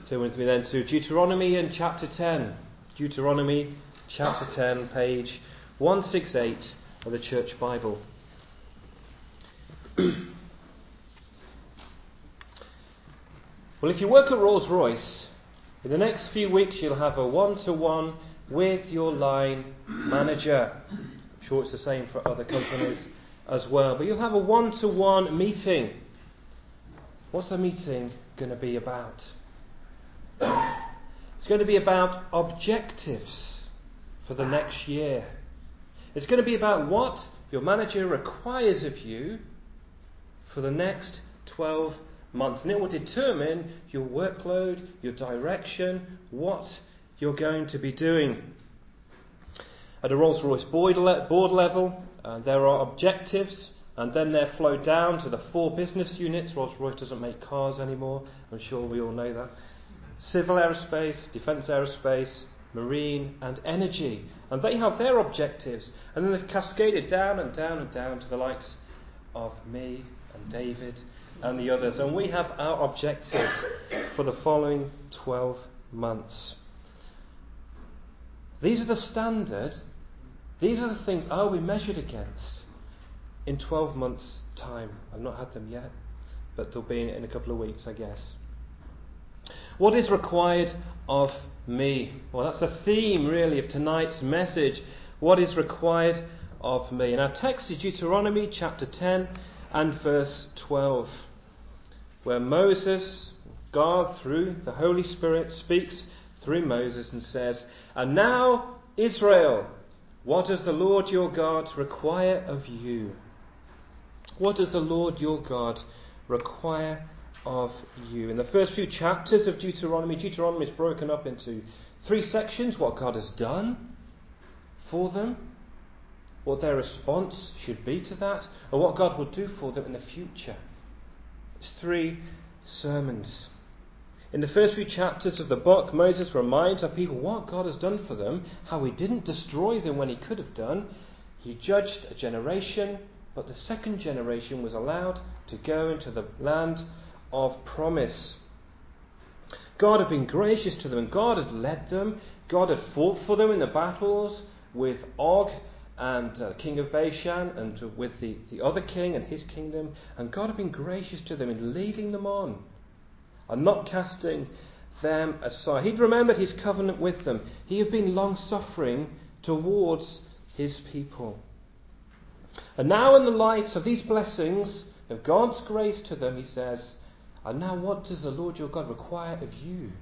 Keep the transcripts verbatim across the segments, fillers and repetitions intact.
Turn with me then to Deuteronomy in chapter ten. Deuteronomy chapter ten, page one sixty-eight of the Church Bible. Well, if you work at Rolls-Royce, in the next few weeks you'll have a one-to-one with your line manager. I'm sure it's the same for other companies as well. But you'll have a one-to-one meeting. What's the meeting going to be about? It's going to be about objectives for the next year. It's going to be about what your manager requires of you for the next twelve months. And it will determine your workload, your direction, what you're going to be doing. At a Rolls-Royce board level, uh, there are objectives, and then they're flowed down to the four business units. Rolls-Royce doesn't make cars anymore. I'm sure we all know that. Civil aerospace, defence aerospace, marine and energy. And they have their objectives. And then they've cascaded down and down and down to the likes of me and David and the others. And we have our objectives for the following twelve months. These are the standard. These are the things I'll be measured against in twelve months' time. I've not had them yet, but they'll be in, in a couple of weeks, I guess. What is required of me? Well, that's the theme, really, of tonight's message. What is required of me? And our text is Deuteronomy chapter ten and verse twelve, where Moses, God, through the Holy Spirit, speaks through Moses and says, "And now, Israel, what does the Lord your God require of you?" What does the Lord your God require of you? In the first few chapters of Deuteronomy, Deuteronomy is broken up into three sections: what God has done for them, what their response should be to that, and what God will do for them in the future. It's three sermons. In the first few chapters of the book, Moses reminds our people what God has done for them, how he didn't destroy them when he could have done. He judged a generation, but the second generation was allowed to go into the land of promise. God had been gracious to them, and God had led them. God had fought for them in the battles with Og and uh, king of Bashan, and uh, with the, the other king and his kingdom. And God had been gracious to them in leading them on and not casting them aside. He'd remembered his covenant with them. He had been long-suffering towards his people. And now, in the light of these blessings, of God's grace to them, he says, "And now what does the Lord your God require of you?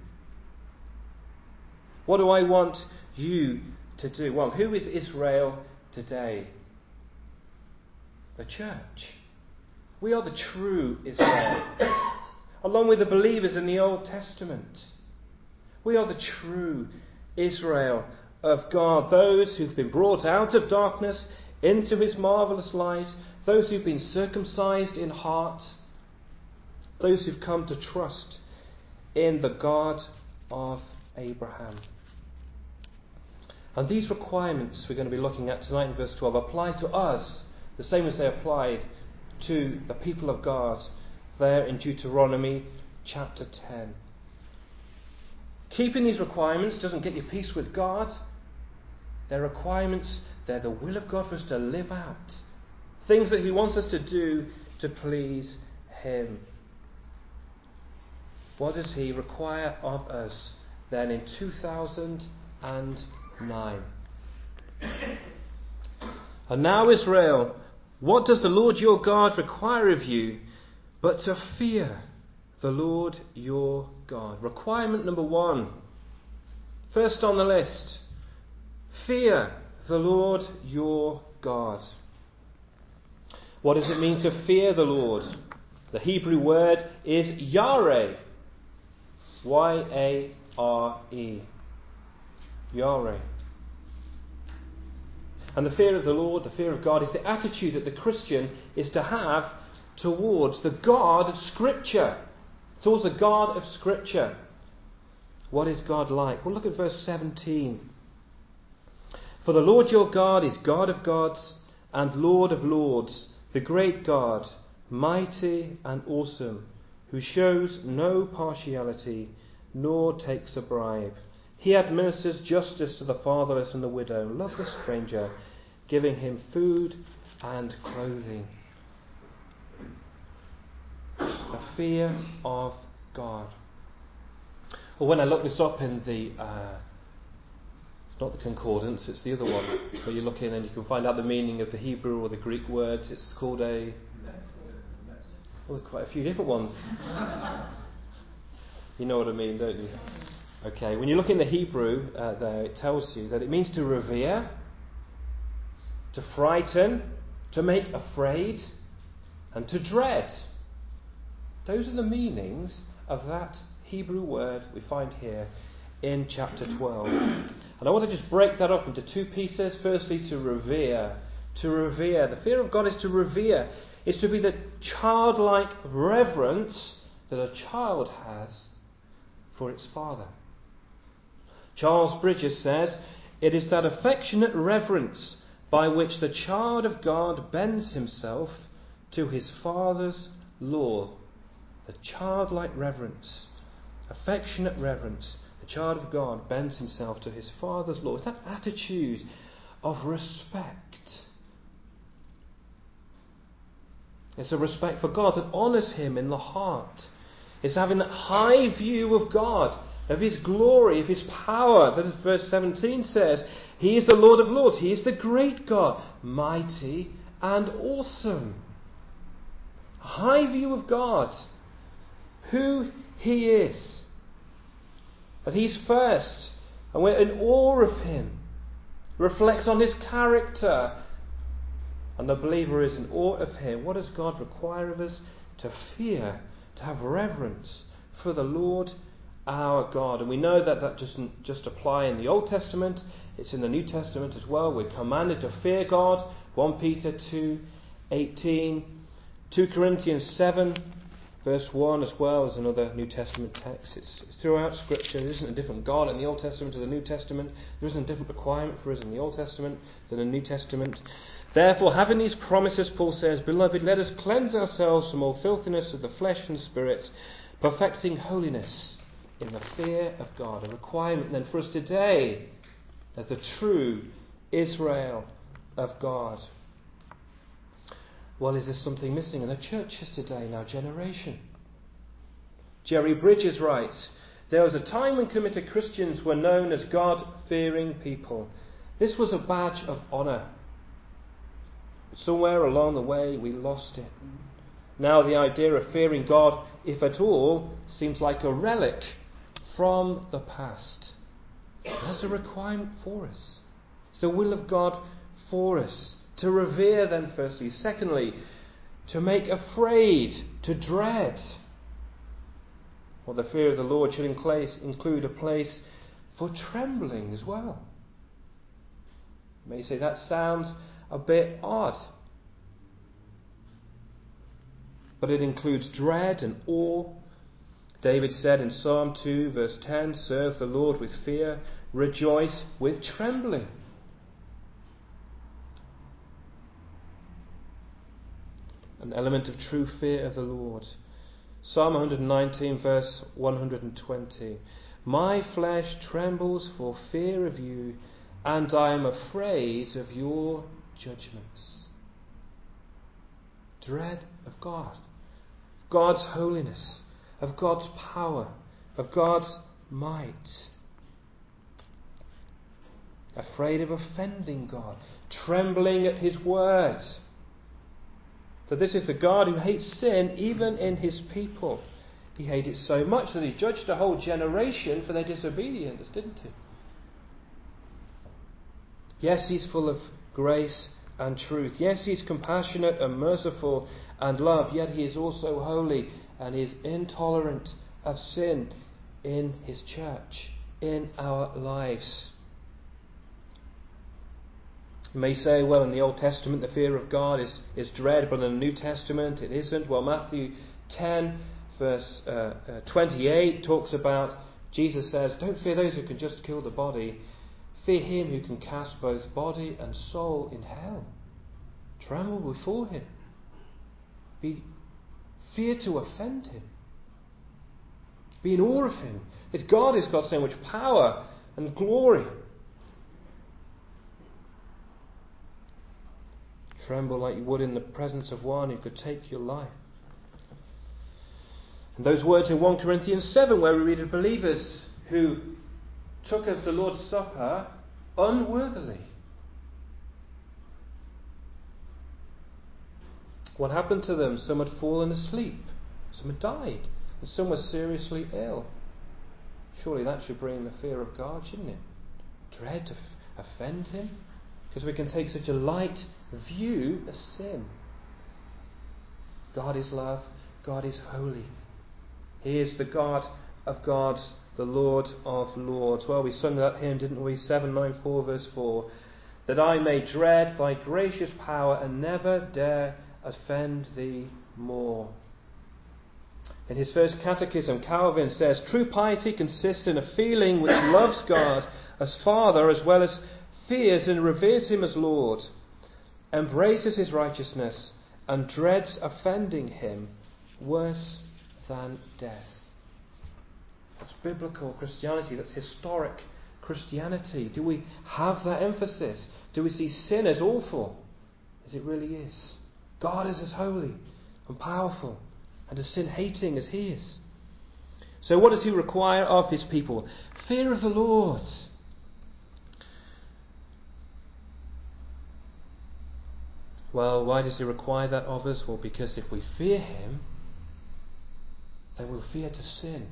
What do I want you to do?" Well, who is Israel today? The church. We are the true Israel, along with the believers in the Old Testament. We are the true Israel of God, those who've been brought out of darkness into his marvellous light, those who've been circumcised in heart, those who've come to trust in the God of Abraham. And these requirements we're going to be looking at tonight in verse twelve apply to us the same as they applied to the people of God there in Deuteronomy chapter ten. Keeping these requirements doesn't get you peace with God. They're requirements, they're the will of God for us to live out. Things that he wants us to do to please him. What does he require of us then in two thousand nine? "And now, Israel, what does the Lord your God require of you but to fear the Lord your God?" Requirement number one, first on the list: fear the Lord your God. What does it mean to fear the Lord? The Hebrew word is Yare. Y A R E. Yare. And the fear of the Lord, the fear of God, is the attitude that the Christian is to have towards the God of Scripture. Towards the God of Scripture. What is God like? Well, look at verse seventeen. "For the Lord your God is God of gods and Lord of lords, the great God, mighty and awesome, who shows no partiality, nor takes a bribe. He administers justice to the fatherless and the widow, and loves the stranger, giving him food and clothing. The fear of God. Well, when I looked this up in the, uh, it's not the concordance, it's the other one, where you look in and you can find out the meaning of the Hebrew or the Greek words. It's called a, well, there's quite a few different ones. You know what I mean, don't you? Okay, when you look in the Hebrew uh, there, it tells you that it means to revere, to frighten, to make afraid, and to dread. Those are the meanings of that Hebrew word we find here in chapter twelve. And I want to just break that up into two pieces. Firstly, to revere. To revere. The fear of God is to revere. It's to be the childlike reverence that a child has for its father. Charles Bridges says, "It is that affectionate reverence by which the child of God bends himself to his father's law." The childlike reverence, affectionate reverence, the child of God bends himself to his father's law. It's that attitude of respect. It's a respect for God that honours him in the heart. It's having that high view of God, of his glory, of his power. That is verse seventeen says, He is the Lord of Lords. He is the great God, mighty and awesome. A high view of God, who he is. That he's first, and we're in awe of him. Reflects on his character. And the believer is in awe of him. What does God require of us? To fear, to have reverence for the Lord our God. And we know that that doesn't just apply in the Old Testament, it's in the New Testament as well. We're commanded to fear God. First Peter two eighteen, Second Corinthians seven verse one as well as another New Testament text. It's, it's throughout Scripture. There isn't a different God in the Old Testament to the New Testament. There isn't a different requirement for us in the Old Testament than the New Testament. Therefore, having these promises, Paul says, Beloved, let us cleanse ourselves from all filthiness of the flesh and spirit, perfecting holiness in the fear of God. A requirement then for us today as the true Israel of God. Well, is there something missing in the churches today, in our generation? Jerry Bridges writes, There was a time when committed Christians were known as God-fearing people. This was a badge of honour. Somewhere along the way we lost it. Now the idea of fearing God, if at all, seems like a relic from the past. That's a requirement for us. It's the will of God for us. To revere then firstly. Secondly, to make afraid, to dread. Well, the fear of the Lord should include a place for trembling as well. You may say that sounds a bit odd. But it includes dread and awe. David said in Psalm two verse ten, Serve the Lord with fear, rejoice with trembling. An element of true fear of the Lord. Psalm one nineteen verse one hundred twenty. My flesh trembles for fear of you, and I am afraid of your judgments. Dread of God, of God's holiness, of God's power, of God's might. Afraid of offending God, trembling at his words. That this is the God who hates sin even in his people. He hated it so much that he judged a whole generation for their disobedience, didn't he? Yes, he's full of grace and truth. Yes, he's compassionate and merciful and love. Yet he is also holy and he is intolerant of sin in his church, in our lives. You may say, well, in the Old Testament the fear of God is, is dread, but in the New Testament it isn't. Well, Matthew ten verse uh, uh, twenty-eight talks about, Jesus says, don't fear those who can just kill the body. Fear him who can cast both body and soul in hell. Tremble before him. Be fear to offend him. Be in awe of him. It's God who's got so much power and glory. Tremble like you would in the presence of one who could take your life. And those words in First Corinthians seven, where we read of believers who took of the Lord's Supper unworthily. What happened to them? Some had fallen asleep, some had died, and some were seriously ill. Surely that should bring the fear of God, shouldn't it? Dread to f- offend him? Because we can take such a light view of sin. God is love. God is holy. He is the God of gods, the Lord of lords. Well, we sung that hymn, didn't we? seven ninety-four verse four. That I may dread thy gracious power and never dare offend thee more. In his first catechism, Calvin says, true piety consists in a feeling which loves God as Father as well as fears and reveres him as Lord, embraces his righteousness, and dreads offending him worse than death. That's biblical Christianity. That's historic Christianity. Do we have that emphasis? Do we see sin as awful as it really is? God is as holy and powerful and as sin-hating as he is. So what does he require of his people? Fear of the Lord. Well, why does he require that of us? Well, because if we fear him, then we'll fear to sin.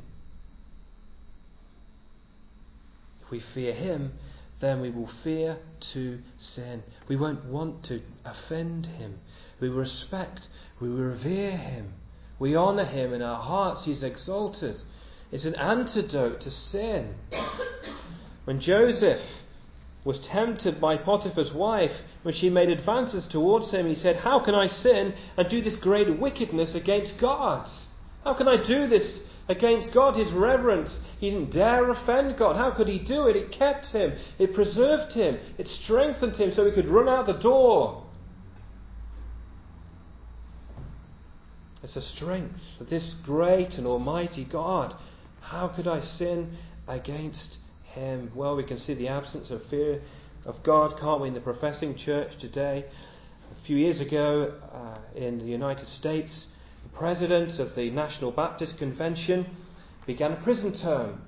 If we fear him, then we will fear to sin. We won't want to offend him. We will respect, we will revere him. We honour him in our hearts. He's exalted. It's an antidote to sin. When Joseph was tempted by Potiphar's wife, when she made advances towards him, he said, how can I sin and do this great wickedness against God? How can I do this against God? His reverence. He didn't dare offend God. How could he do it? It kept him. It preserved him. It strengthened him so he could run out the door. It's a strength of this great and almighty God. How could I sin against him? Well, we can see the absence of fear of God, can't we, in the professing church today. A few years ago uh, in the United States, the president of the National Baptist Convention began a prison term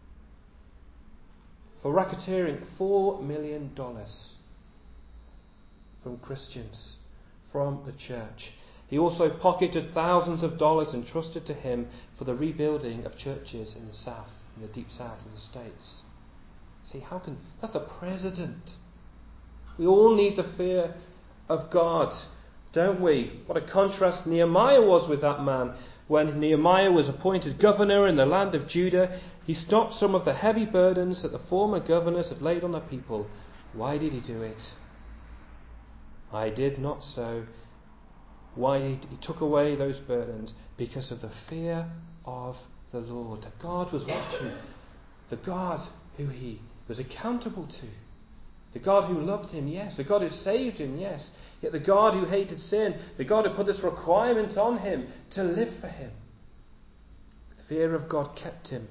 for racketeering four million dollars from Christians, from the church. He also pocketed thousands of dollars entrusted to him for the rebuilding of churches in the south, in the deep south of the States. See, how can... That's the president. We all need the fear of God, don't we? What a contrast Nehemiah was with that man. When Nehemiah was appointed governor in the land of Judah, he stopped some of the heavy burdens that the former governors had laid on the people. Why did he do it? I did not so. Why he took away those burdens? Because of the fear of the Lord. That God was watching. The God who he was accountable to. The God who loved him, yes. The God who saved him, yes. Yet the God who hated sin. The God who put this requirement on him to live for him. The fear of God kept him.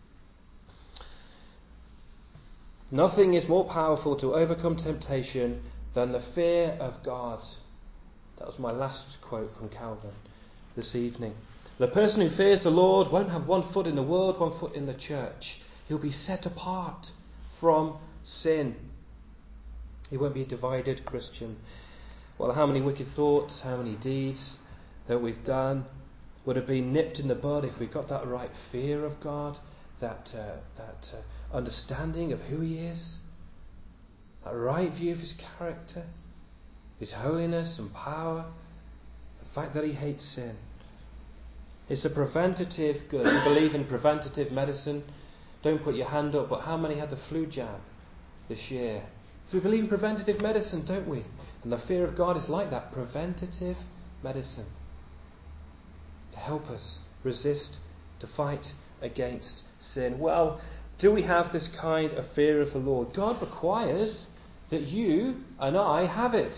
Nothing is more powerful to overcome temptation than the fear of God. That was my last quote from Calvin this evening. The person who fears the Lord won't have one foot in the world, one foot in the church. He'll be set apart from sin. He won't be a divided Christian. Well, how many wicked thoughts, how many deeds that we've done would have been nipped in the bud if we got that right fear of God, that uh, that uh, understanding of who he is, that right view of his character, his holiness and power, the fact that he hates sin. It's a preventative good. You believe in preventative medicine? Don't put your hand up, but how many had the flu jab this year? So we believe in preventative medicine, don't we? And the fear of God is like that, preventative medicine. To help us resist, to fight against sin. Well, do we have this kind of fear of the Lord? God requires that you and I have it.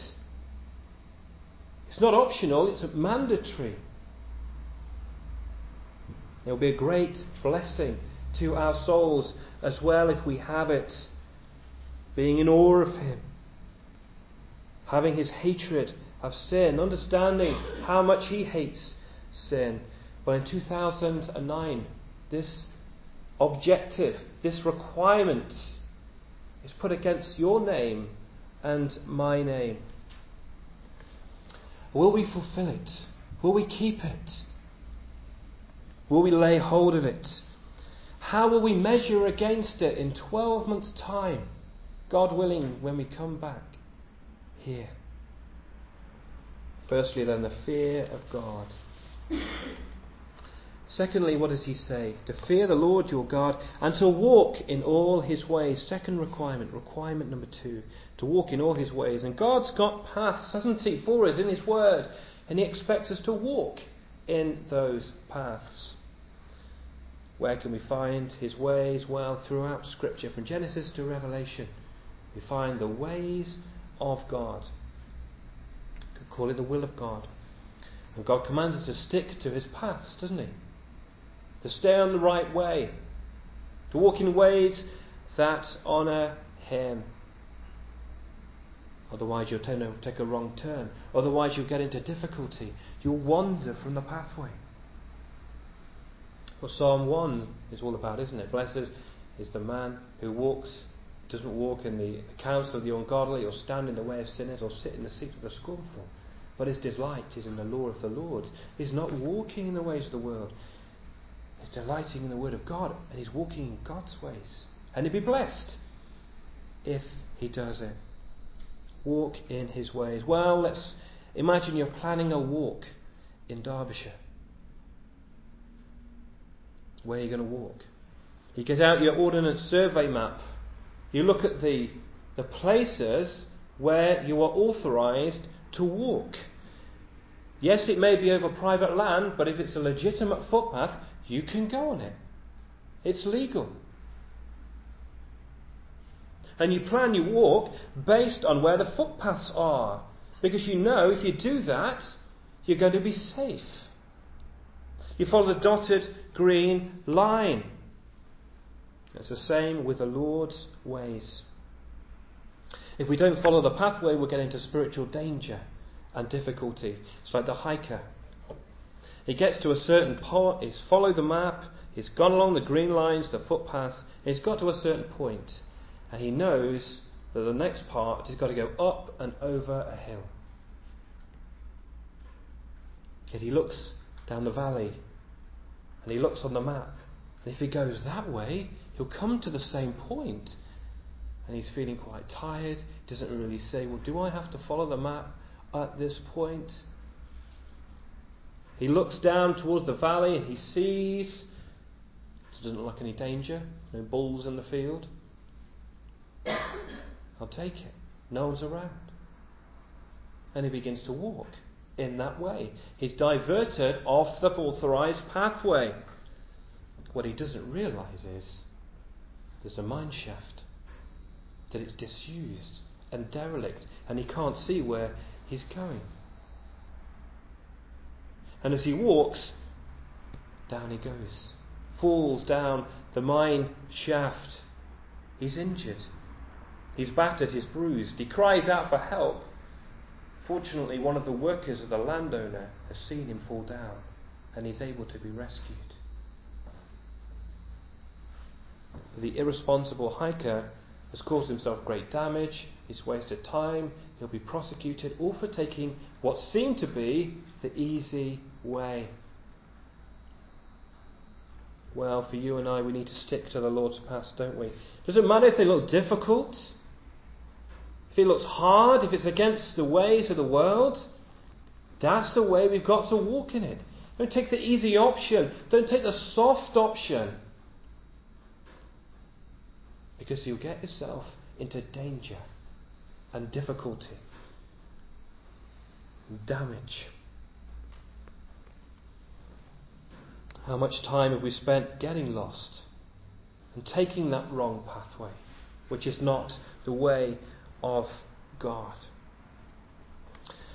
It's not optional, it's mandatory. It will be a great blessing to our souls as well if we have it. Being in awe of Him, having His hatred of sin, understanding how much He hates sin. But in two thousand nine, this objective, this requirement is put against your name and my name. Will we fulfill it? Will we keep it? Will we lay hold of it? How will we measure against it in twelve months' time, God willing, when we come back here? Firstly, then, the fear of God. Secondly, what does he say? To fear the Lord your God and to walk in all His ways. Second requirement, requirement number two, to walk in all His ways. And God's got paths, hasn't He, for us in His Word, and He expects us to walk in those paths. Where can we find His ways? Well, throughout Scripture, from Genesis to Revelation, we find the ways of God. We could call it the will of God. And God commands us to stick to His paths, doesn't He? To stay on the right way, to walk in ways that honour Him. Otherwise you'll take a wrong turn. Otherwise you'll get into difficulty. You'll wander from the pathway. What Psalm one is all about, isn't it? Blessed is the man who walks, doesn't walk in the counsel of the ungodly, or stand in the way of sinners, or sit in the seat of the scornful. But his delight is in the law of the Lord. He's not walking in the ways of the world. He's delighting in the word of God, and he's walking in God's ways. And he'll be blessed if he does it. Walk in His ways. Well, let's imagine you're planning a walk in Derbyshire. Where are you going to walk? You get out your Ordnance Survey map. You look at the, the places where you are authorised to walk. Yes, it may be over private land, but if it's a legitimate footpath, you can go on it. It's legal. And you plan your walk based on where the footpaths are. Because you know if you do that, you're going to be safe. You follow the dotted green line. It's the same with the Lord's ways. If we don't follow the pathway, we'll get into spiritual danger and difficulty. It's like the hiker. He gets to a certain part, he's followed the map, he's gone along the green lines, the footpaths, and he's got to a certain point, and he knows that the next part he's got to go up and over a hill. Yet he looks down the valley, and he looks on the map, and if he goes that way, he'll come to the same point, and he's feeling quite tired. He doesn't really say, well, do I have to follow the map at this point? He looks down towards the valley and he sees, it doesn't look like any danger, no bulls in the field. I'll take it. No one's around. And he begins to walk in that way. He's diverted off the authorised pathway. What he doesn't realise is there's a mine shaft, that it's disused and derelict, and he can't see where he's going. And as he walks, down he goes. Falls down the mine shaft. He's injured. He's battered, he's bruised. He cries out for help. Fortunately, one of the workers of the landowner has seen him fall down, and he's able to be rescued. But the irresponsible hiker has caused himself great damage. He's wasted time. He'll be prosecuted, all for taking what seemed to be the easy way. Well, for you and I, we need to stick to the Lord's paths, don't we? Does it matter if they look difficult? If it looks hard? If it's against the ways of the world? That's the way we've got to walk in it. Don't take the easy option. Don't take the soft option. Because you'll get yourself into danger and difficulty and damage. How much time have we spent getting lost and taking that wrong pathway, which is not the way of God?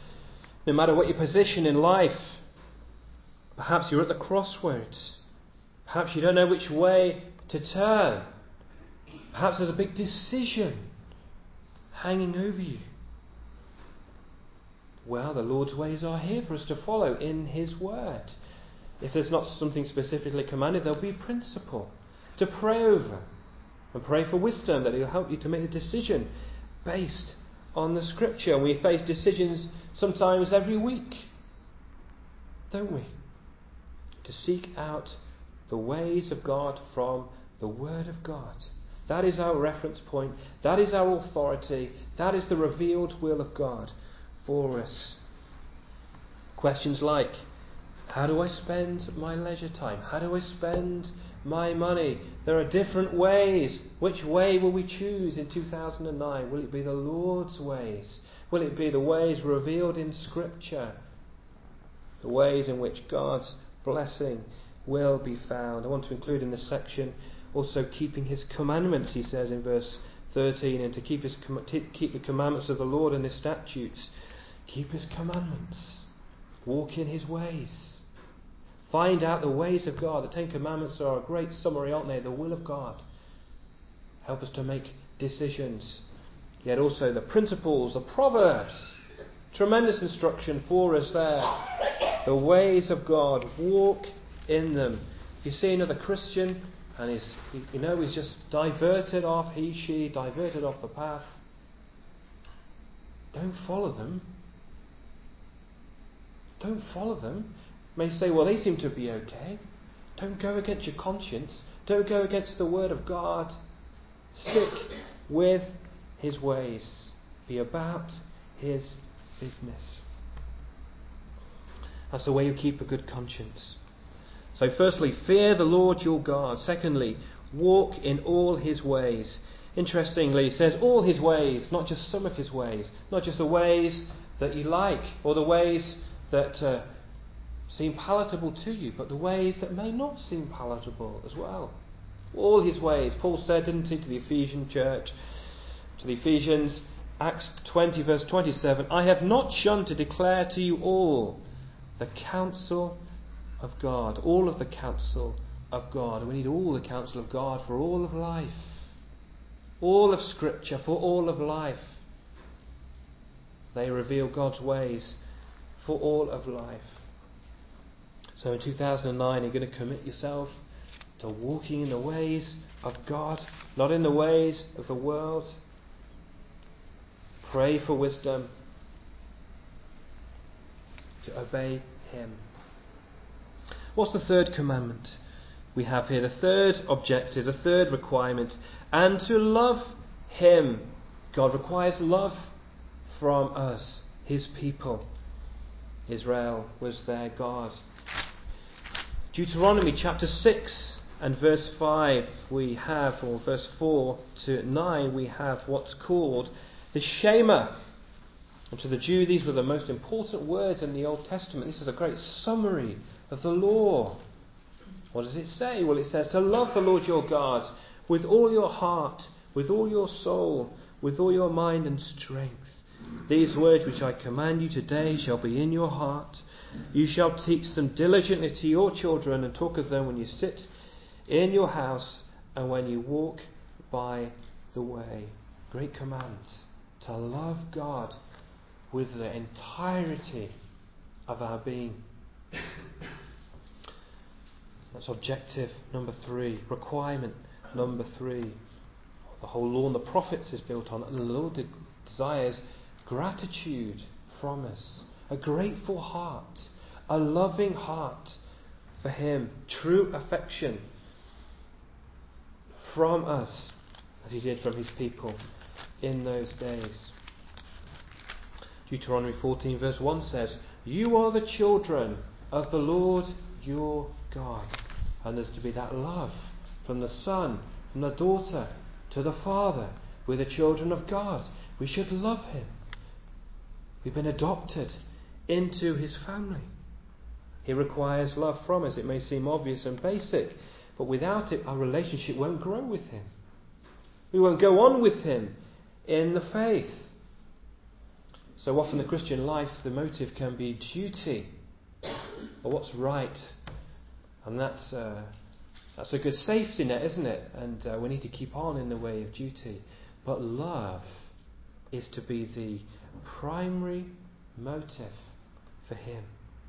No matter what your position in life, perhaps you're at the crossroads. Perhaps you don't know which way to turn. Perhaps there's a big decision hanging over you. Well, the Lord's ways are here for us to follow in His Word. If there's not something specifically commanded, there'll be principle to pray over. And pray for wisdom, that He'll help you to make a decision based on the Scripture. We face decisions sometimes every week, don't we? To seek out the ways of God from the Word of God. That is our reference point. That is our authority. That is the revealed will of God for us. Questions like, how do I spend my leisure time? How do I spend my money? There are different ways. Which way will we choose in two thousand nine? Will it be the Lord's ways? Will it be the ways revealed in Scripture? The ways in which God's blessing will be found. I want to include in this section also keeping His commandments, he says in verse thirteen, and to keep, his, to keep the commandments of the Lord and His statutes. Keep His commandments. Walk in His ways. Find out the ways of God. The Ten Commandments are a great summary, aren't they? The will of God. Help us to make decisions. Yet also the principles, the Proverbs. Tremendous instruction for us there. The ways of God. Walk in them. If you see another Christian and he's, you know, he's just diverted off, he, she, diverted off the path, don't follow them. Don't follow them. You may say, well, they seem to be okay. Don't go against your conscience. Don't go against the Word of God. Stick with His ways. Be about His business. That's the way you keep a good conscience. So firstly, fear the Lord your God. Secondly, walk in all His ways. Interestingly, it says all His ways, not just some of His ways. Not just the ways that you like or the ways that uh, seem palatable to you, but the ways that may not seem palatable as well. All His ways. Paul said, didn't he, to the Ephesian church, to the Ephesians, Acts twenty verse twenty-seven, I have not shunned to declare to you all the counsel of God. All of the counsel of God. And we need all the counsel of God for all of life. All of Scripture for all of life. They reveal God's ways for all of life. So in two thousand nine, you're going to commit yourself to walking in the ways of God, not in the ways of the world. Pray for wisdom to obey Him. What's the third commandment we have here? The third objective, the third requirement, and to love Him. God requires love from us, His people. Israel was their God. Deuteronomy chapter six and verse five we have, or verse four to nine, we have what's called the Shema. And to the Jew, these were the most important words in the Old Testament. This is a great summary of the law. What does it say? Well, it says to love the Lord your God with all your heart, with all your soul, with all your mind and strength. These words which I command you today shall be in your heart. You shall teach them diligently to your children, and talk of them when you sit in your house and when you walk by the way. Great commands. To love God with the entirety of our being. That's objective number three. Requirement number three. The whole law and the prophets is built on. And the Lord desires gratitude from us. A grateful heart. A loving heart for Him. True affection from us, as He did from His people in those days. Deuteronomy fourteen verse one says, you are the children of the Lord your God. And there's to be that love from the son, from the daughter to the father. We're the children of God. We should love Him. We've been adopted into His family. He requires love from us. It may seem obvious and basic, but without it our relationship won't grow with Him. We won't go on with Him in the faith. So often the Christian life, the motive can be duty, or what's right, and that's uh, That's a good safety net, isn't it? And uh, we need to keep on in the way of duty. But love is to be the primary motive for him.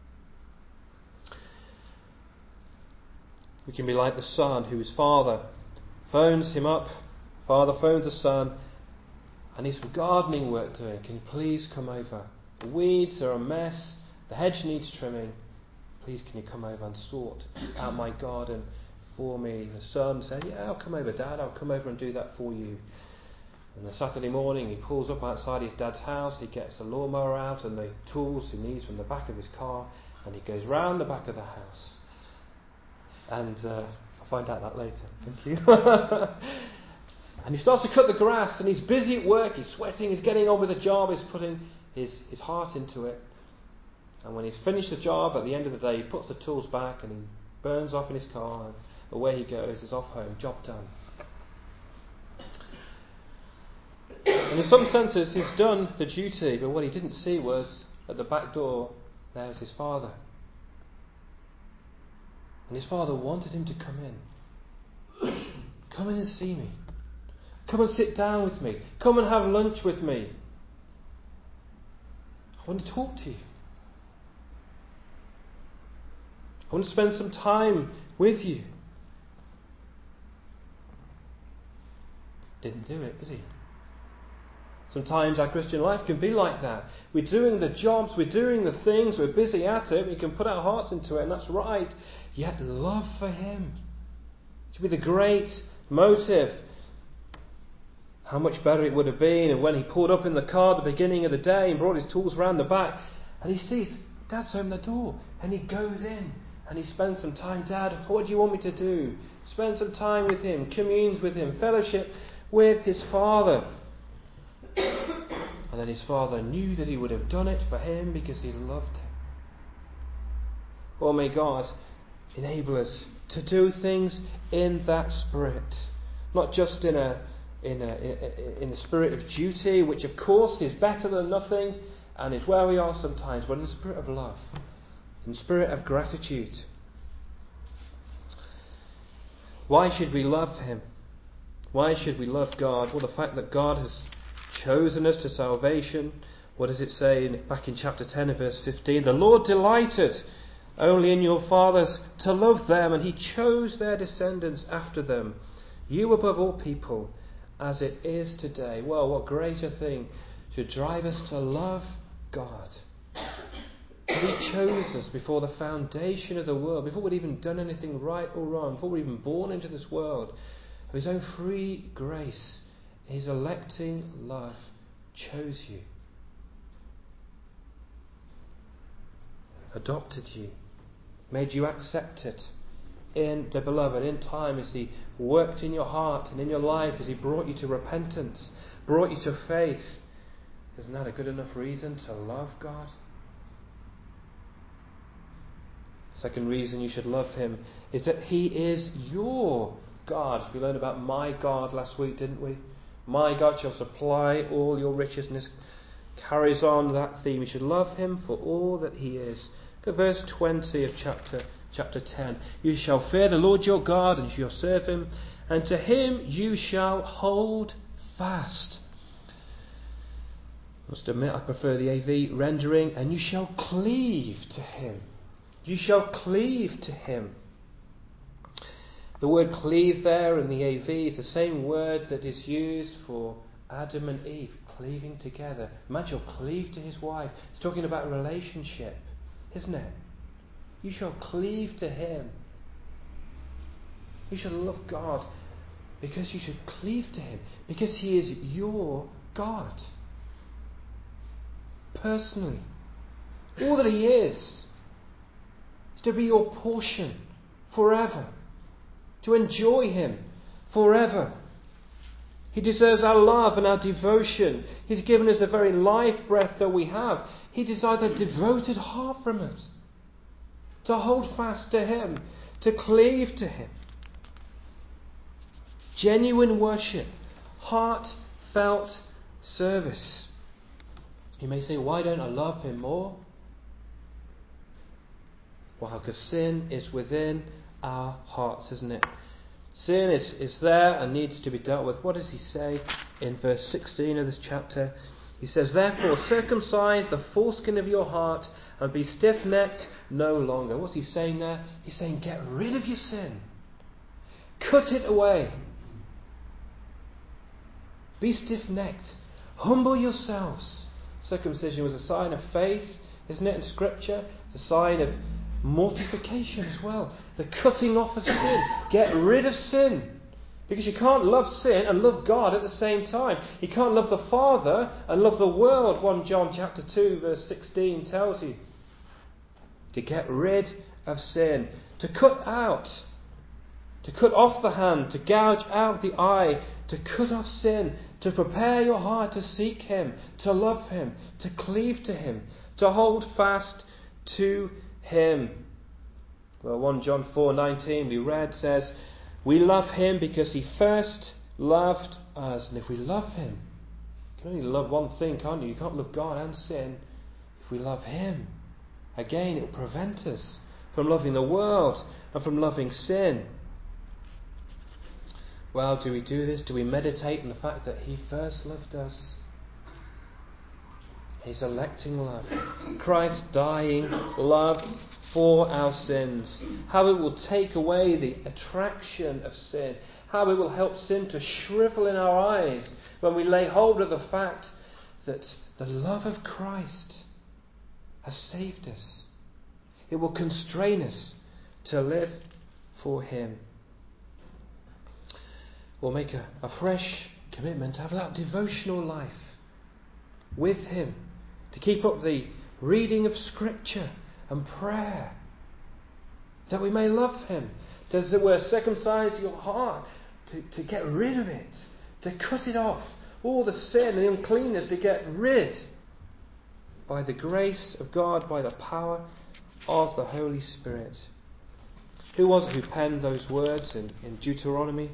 We can be like the son whose father phones him up. Father phones the son, and needs some gardening work doing. Can you please come over? The weeds are a mess. The hedge needs trimming. Please can you come over and sort out my garden for me? The son said, yeah, I'll come over, Dad. I'll come over and do that for you. And the Saturday morning he pulls up outside his dad's house. He gets a lawnmower out and the tools he needs from the back of his car, and he goes round the back of the house. And uh, I'll find out that later. Thank you. And he starts to cut the grass, and he's busy at work. He's sweating. He's getting on with the job. He's putting his, his heart into it. And when he's finished the job, at the end of the day, he puts the tools back and he burns off in his car. And away he goes. He's off home. Job done. And in some senses, he's done the duty. But what he didn't see was, at the back door, there was his father. And his father wanted him to come in. Come in and see me. Come and sit down with me. Come and have lunch with me. I want to talk to you. I want to spend some time with you. Didn't do it, did he? Sometimes our Christian life can be like that. We're doing the jobs, we're doing the things, we're busy at it, we can put our hearts into it, and that's right. Yet love for him to be the great motive. How much better it would have been and when he pulled up in the car at the beginning of the day and brought his tools round the back, and he sees Dad's opened the door, and he goes in and he spends some time. Dad, what do you want me to do? Spend some time with him, communes with him, fellowship with his father. And then his father knew that he would have done it for him because he loved him. Well, may God enable us to do things in that spirit, not just in a in a in a spirit of duty, which of course is better than nothing and is where we are sometimes, but in the spirit of love, in the spirit of gratitude. Why should we love him? Why should we love God? Well, the fact that God has chosen us to salvation. What does it say in, back in chapter ten and verse fifteen? The Lord delighted only in your fathers to love them, and he chose their descendants after them, you above all people, as it is today. Well, what greater thing should drive us to love God? That he chose us before the foundation of the world, before we'd even done anything right or wrong, before we were even born into this world. Of his own free grace, his electing love chose you, adopted you, made you accepted in the beloved. In time, as he worked in your heart and in your life, as he brought you to repentance, brought you to faith. Isn't that a good enough reason to love God? Second reason you should love him is that he is your God. We learned about my God last week, didn't we? My God shall supply all your riches. And this carries on that theme. We should love him for all that he is. Look at verse twenty of chapter chapter ten. You shall fear the Lord your God, and you shall serve him, and to him you shall hold fast. I must admit I prefer the A V rendering. And you shall cleave to him. You shall cleave to him. The word cleave there in the A V is the same word that is used for Adam and Eve, cleaving together. Man shall cleave to his wife. It's talking about a relationship, isn't it? You shall cleave to him. You shall love God because you should cleave to him, because he is your God. Personally. All that he is is to be your portion forever. To enjoy him forever. He deserves our love and our devotion. He's given us the very life breath that we have. He desires a devoted heart from us. To hold fast to him. To cleave to him. Genuine worship. Heartfelt service. You may say, why don't I love him more? Well, because sin is within our hearts, isn't it? Sin is, is there and needs to be dealt with. What does he say in verse sixteen of this chapter? He says, therefore circumcise the foreskin of your heart and be stiff-necked no longer. What's he saying there? He's saying get rid of your sin. Cut it away. Be stiff-necked. Humble yourselves. Circumcision was a sign of faith, isn't it, in Scripture? It's a sign of mortification as well. The cutting off of sin. Get rid of sin. Because you can't love sin and love God at the same time. You can't love the Father and love the world. First John chapter two verse sixteen tells you. To get rid of sin. To cut out. To cut off the hand. To gouge out the eye. To cut off sin. To prepare your heart to seek Him. To love Him. To cleave to Him. To hold fast to Him. Well, First John four nineteen we read says, we love Him because He first loved us. And if we love Him, you can only love one thing, can't you? You can't love God and sin. If we love Him, again, it will prevent us from loving the world and from loving sin. Well, do we do this? Do we meditate on the fact that He first loved us? His electing love. Christ's dying love for our sins. How it will take away the attraction of sin. How it will help sin to shrivel in our eyes when we lay hold of the fact that the love of Christ has saved us. It will constrain us to live for Him. We'll make a, a fresh commitment to have that devotional life with Him. To keep up the reading of Scripture and prayer, that we may love Him, to, as it were, circumcise your heart, to, to get rid of it, to cut it off, all the sin and the uncleanness, to get rid by the grace of God, by the power of the Holy Spirit. Who was it who penned those words in, in Deuteronomy?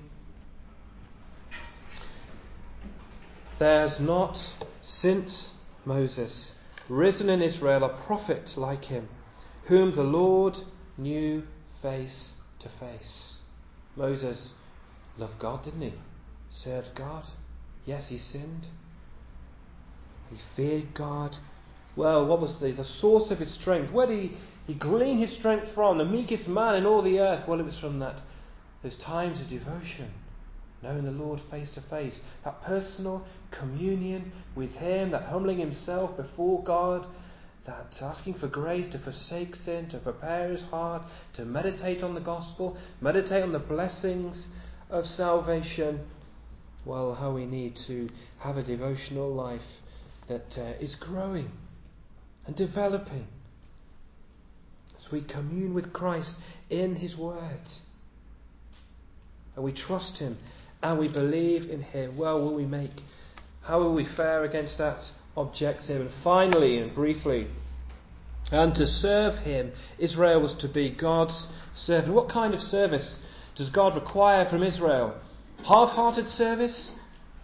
There's not since Moses risen in Israel a prophet like him, whom the Lord knew face to face. Moses loved God, didn't he? Served God. Yes, he sinned. He feared God. Well, what was the, the source of his strength? Where did he, he glean his strength from? The meekest man in all the earth. Well, it was from that those times of devotion, knowing the Lord face to face, that personal communion with Him, that humbling himself before God, that asking for grace to forsake sin, to prepare his heart, to meditate on the gospel, meditate on the blessings of salvation. Well, how we need to have a devotional life that uh, is growing and developing as we commune with Christ in His Word. And we trust Him and we believe in Him. Well, will we make? How will we fare against that objective? And finally and briefly, and to serve Him, Israel was to be God's servant. What kind of service does God require from Israel? Half-hearted service?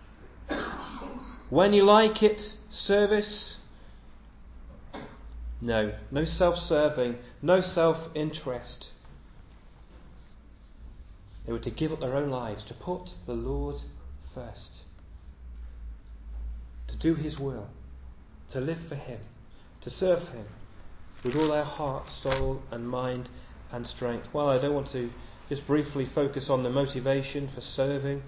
When you like it service? No. No self-serving. No self-interest. They were to give up their own lives, to put the Lord first, to do His will, to live for Him, to serve Him with all their heart, soul and mind and strength. Well, I don't want to just briefly focus on the motivation for serving.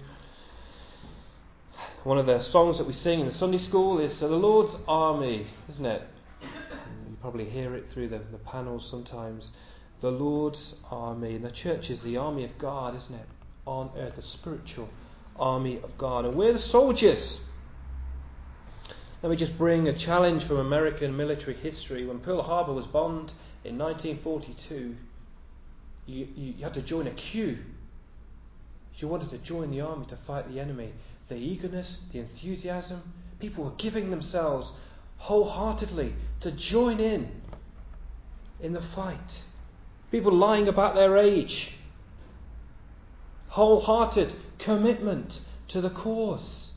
One of the songs that we sing in the Sunday school is the Lord's Army, isn't it? You probably hear it through the, the panels sometimes. The Lord's army. And the church is the army of God, isn't it? On earth, the spiritual army of God. And we're the soldiers. Let me just bring a challenge from American military history. When Pearl Harbor was bombed in nineteen forty-two, you, you, you had to join a queue. If you wanted to join the army to fight the enemy, the eagerness, the enthusiasm, people were giving themselves wholeheartedly to join in in the fight. People lying about their age. Wholehearted commitment to the cause.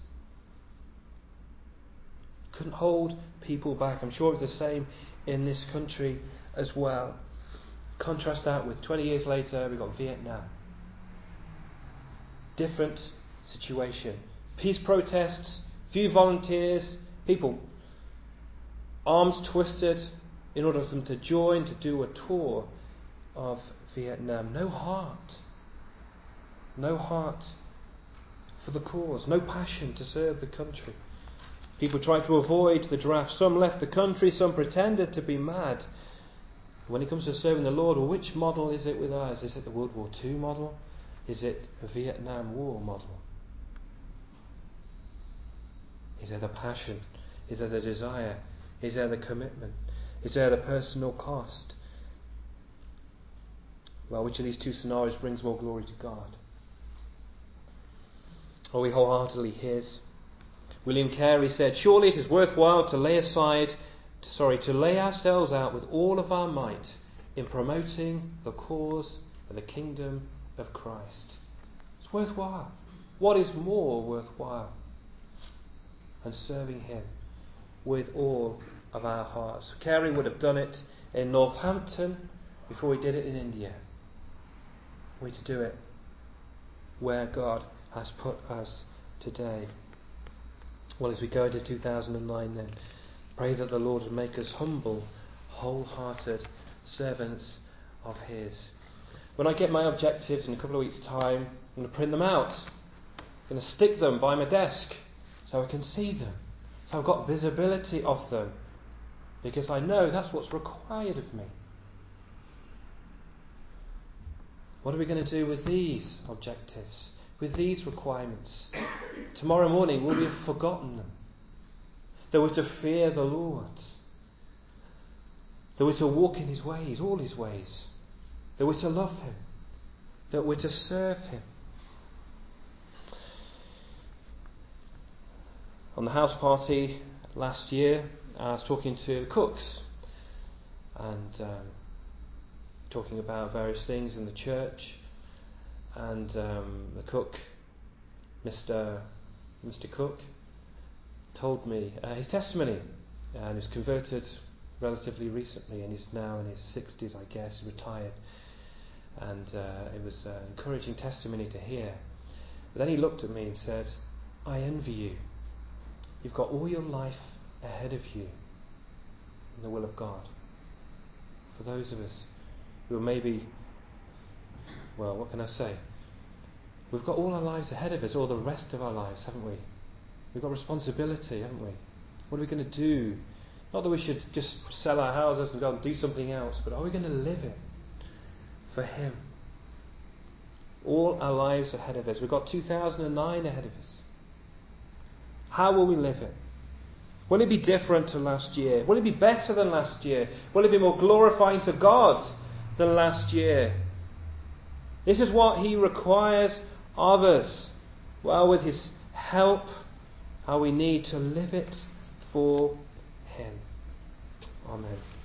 Couldn't hold people back. I'm sure it's the same in this country as well. Contrast that with twenty years later, we've got Vietnam. Different situation. Peace protests, few volunteers, people arms twisted in order for them to join, to do a tour of Vietnam. No heart. No heart for the cause. No passion to serve the country. People tried to avoid the draft. Some left the country. Some pretended to be mad. When it comes to serving the Lord, well, which model is it with us? Is it the World War Two model? Is it a Vietnam War model? Is there the passion? Is there the desire? Is there the commitment? Is there the personal cost? Well, which of these two scenarios brings more glory to God? Are we wholeheartedly His? William Carey said, "Surely it is worthwhile to lay aside, to, sorry, to lay ourselves out with all of our might in promoting the cause of the kingdom of Christ." It's worthwhile. What is more worthwhile than serving Him with all of our hearts? Carey would have done it in Northampton before he did it in India. We're to do it where God has put us today. Well, as we go into two thousand nine then, pray that the Lord would make us humble, wholehearted servants of His. When I get my objectives in a couple of weeks' time, I'm going to print them out. I'm going to stick them by my desk so I can see them. So I've got visibility of them. Because I know that's what's required of me. What are we going to do with these objectives? With these requirements? Tomorrow morning, will we have forgotten them? That we're to fear the Lord. That we're to walk in His ways, all His ways. That we're to love Him. That we're to serve Him. On the house party last year, I was talking to the cooks and um, talking about various things in the church. And um, the cook, Mister Mister Cook, told me uh, his testimony, and he's converted relatively recently, and he's now in his sixties, I guess, retired. And uh, it was an encouraging testimony to hear. But then he looked at me and said, "I envy you. You've got all your life ahead of you in the will of God." For those of us who are maybe, well, what can I say? We've got all our lives ahead of us, or the rest of our lives, haven't we? We've got responsibility, haven't we? What are we going to do? Not that we should just sell our houses and go and do something else, but are we going to live it for Him? All our lives ahead of us. We've got two thousand nine ahead of us. How will we live it? Will it be different to last year? Will it be better than last year? Will it be more glorifying to God than last year? This is what He requires of us. Well, with His help, how we need to live it for Him. Amen.